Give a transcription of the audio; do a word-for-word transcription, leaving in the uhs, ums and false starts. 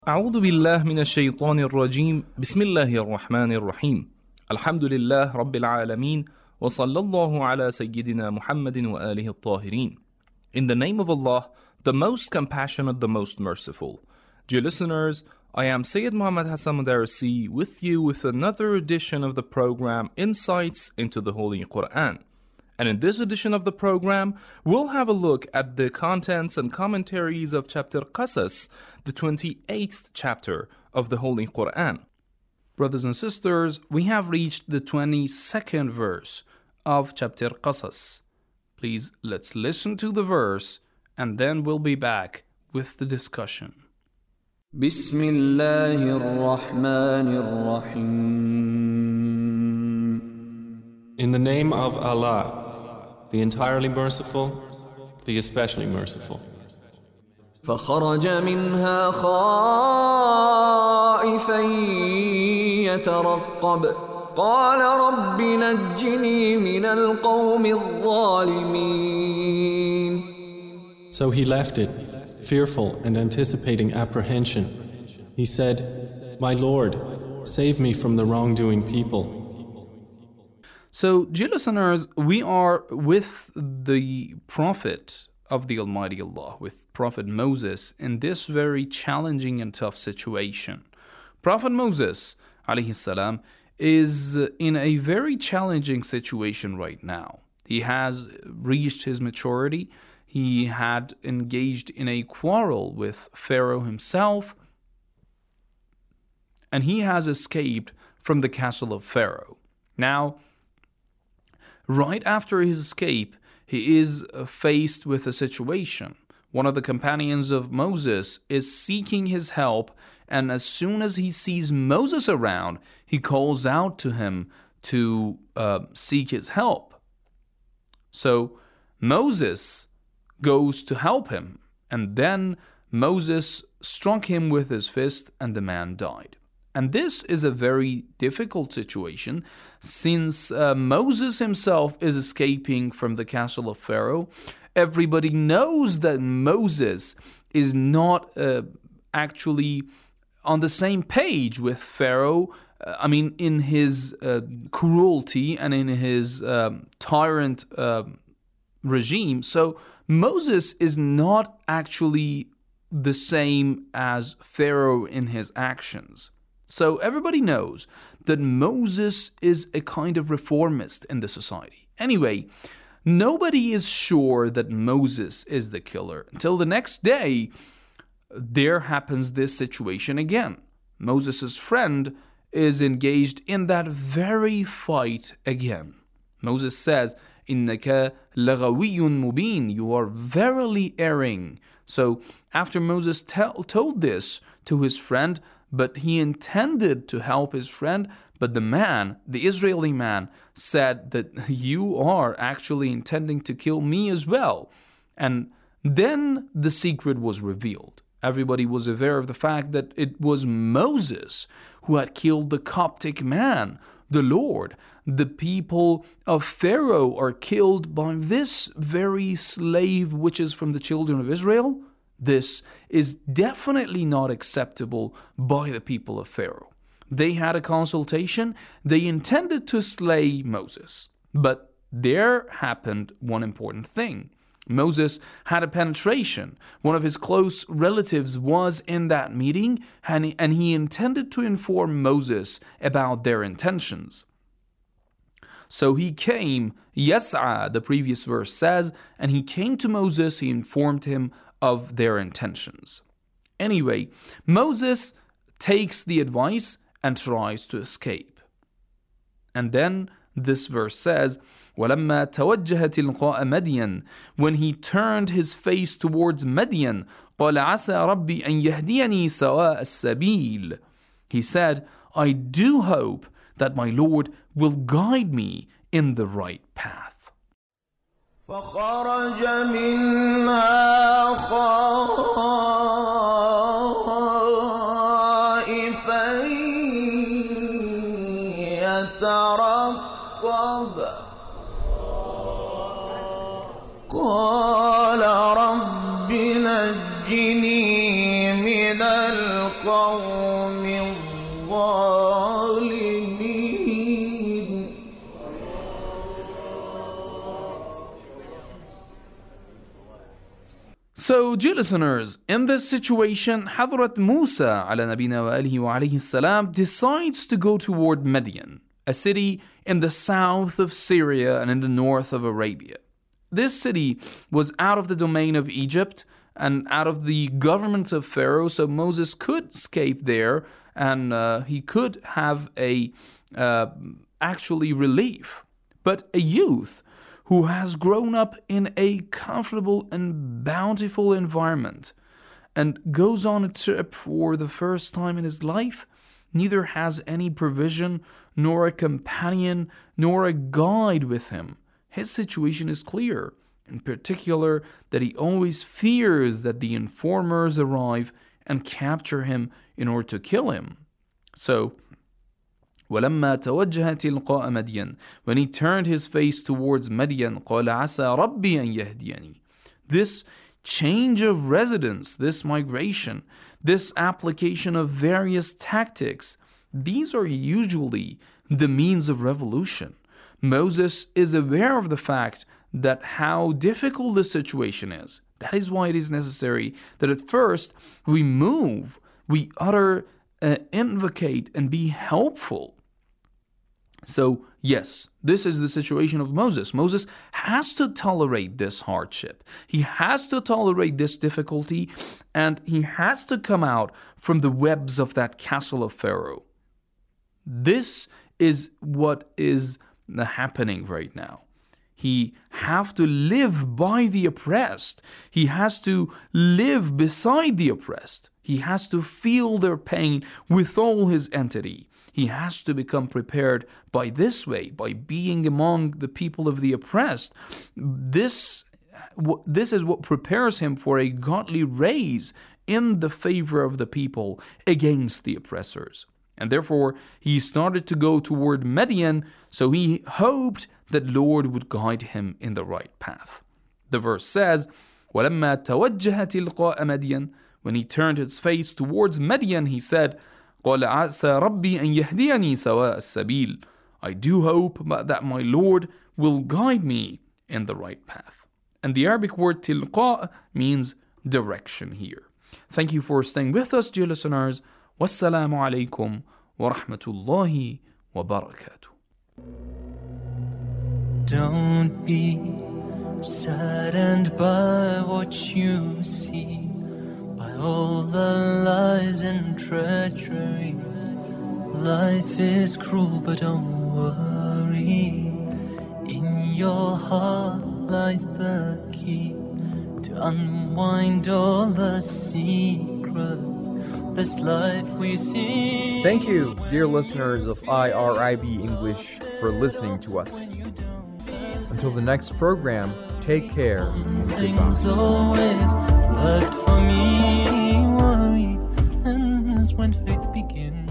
أعوذ بالله من الشيطان الرجيم بسم الله الرحمن الرحيم الحمد لله رب العالمين وصلى الله على سيدنا محمد وآله الطاهرين. In the name of Allah, the most compassionate, the most merciful. Dear listeners, I am Sayyid Muhammad Hassan Mudarisi with you with another edition of the program Insights into the Holy Quran. And in this edition of the program, we'll have a look at the contents and commentaries of chapter Qasas, the twenty-eighth chapter of the Holy Quran. Brothers and sisters, we have reached the twenty-second verse of chapter Qasas. Please, let's listen to the verse and then we'll be back with the discussion. Bismillahir Rahmanir Rahim. In the name of Allah, the entirely merciful, the especially merciful. فخرج منها خائفا يترقب قال رب نجني من القوم الظالمين. So he left it, fearful and anticipating apprehension. He said, "My Lord, save me from the wrongdoing people." So, dear listeners, we are with the Prophet of the Almighty Allah, with Prophet Moses, in this very challenging and tough situation. Prophet Moses, alayhi salam, is in a very challenging situation right now. He has reached his maturity. He had engaged in a quarrel with Pharaoh himself, and he has escaped from the castle of Pharaoh. Now, right after his escape, he is faced with a situation. One of the companions of Moses is seeking his help, and as soon as he sees Moses around, he calls out to him to uh, seek his help. So Moses goes to help him, and then Moses struck him with his fist, and the man died. And this is a very difficult situation since uh, Moses himself is escaping from the castle of Pharaoh. Everybody knows that Moses is not uh, actually on the same page with Pharaoh. Uh, I mean, in his uh, cruelty and in his uh, tyrant uh, regime. So Moses is not actually the same as Pharaoh in his actions. So everybody knows that Moses is a kind of reformist in the society. Anyway, nobody is sure that Moses is the killer until the next day there happens this situation again. Moses' friend is engaged in that very fight again. Moses says, إِنَّكَ لَغَوِيٌّ مُبِينٌ, you are verily erring. So after Moses tell, told this to his friend, but he intended to help his friend, but the man, the Israeli man, said that you are actually intending to kill me as well. And then the secret was revealed. Everybody was aware of the fact that it was Moses who had killed the Coptic man, the Lord. The people of Pharaoh are killed by this very slave which is from the children of Israel. This is definitely not acceptable by the people of Pharaoh. They had a consultation. They intended to slay Moses. But there happened one important thing. Moses had a penetration. One of his close relatives was in that meeting, and he, and he intended to inform Moses about their intentions. So he came, Yas'a, the previous verse says, and he came to Moses, he informed him of their intentions. Anyway, Moses takes the advice and tries to escape. And then this verse says, وَلَمَّا تَوَجَّهَ تِلْقَاءَ مَدْيَنَ, when he turned his face towards Madian, قَالَ عَسَى رَبِّي أَنْ يَهْدِيَنِي سَوَاءَ السَّبِيلِ, he said, I do hope that my Lord will guide me in the right path. فخرج منها خائفا يترقب قال رب نجني من القوم القوم الظالمين. So, dear listeners, in this situation, Hazrat Musa ala nabina wa alihi wa alayhi salam decides to go toward Midian, a city in the south of Syria and in the north of Arabia. This city was out of the domain of Egypt and out of the government of Pharaoh, so Moses could escape there and uh, he could have a uh, actually relief. But a youth who has grown up in a comfortable and bountiful environment and goes on a trip for the first time in his life, neither has any provision, nor a companion, nor a guide with him. His situation is clear, in particular that he always fears that the informers arrive and capture him in order to kill him. So, ولما توجه تلقاء مدين, when he turned his face towards Midian, قال عسى ربي أن يهديني. This change of residence, this migration, this application of various tactics, these are usually the means of revolution. Moses is aware of the fact that how difficult the situation is. That is why it is necessary that at first we move, we utter, uh, invocate, and be helpful. So, yes, this is the situation of Moses. Moses has to tolerate this hardship. He has to tolerate this difficulty, and he has to come out from the webs of that castle of Pharaoh. This is what is happening right now. He has to live by the oppressed. He has to live beside the oppressed. He has to feel their pain with all his entity. He has to become prepared by this way, by being among the people of the oppressed. This, this is what prepares him for a godly raise in the favor of the people against the oppressors. And therefore, he started to go toward Midian, so he hoped that Lord would guide him in the right path. The verse says, وَلَمَّا تَوَجَّهَ تِلْقَاءَ مَدْيَنَ, when he turned his face towards Midian, he said, قَالَ عَسَى رَبِّي أَن يَهْدِيَنِي سَوَاءَ السَّبِيلِ. I do hope that my Lord will guide me in the right path. And the Arabic word tilqa means direction here. Thank you for staying with us, dear listeners. Wassalamu alaikum wa rahmatullahi wa barakatuh. Don't be saddened by what you see, by all the lies and treachery. Life is cruel, but don't worry. In your heart lies the key to unwind all the secrets of this life we see. Thank you, dear listeners of I R I B English, for listening to us. Until the next program, take care and Things goodbye. always worked for me. Worry ends when faith begins.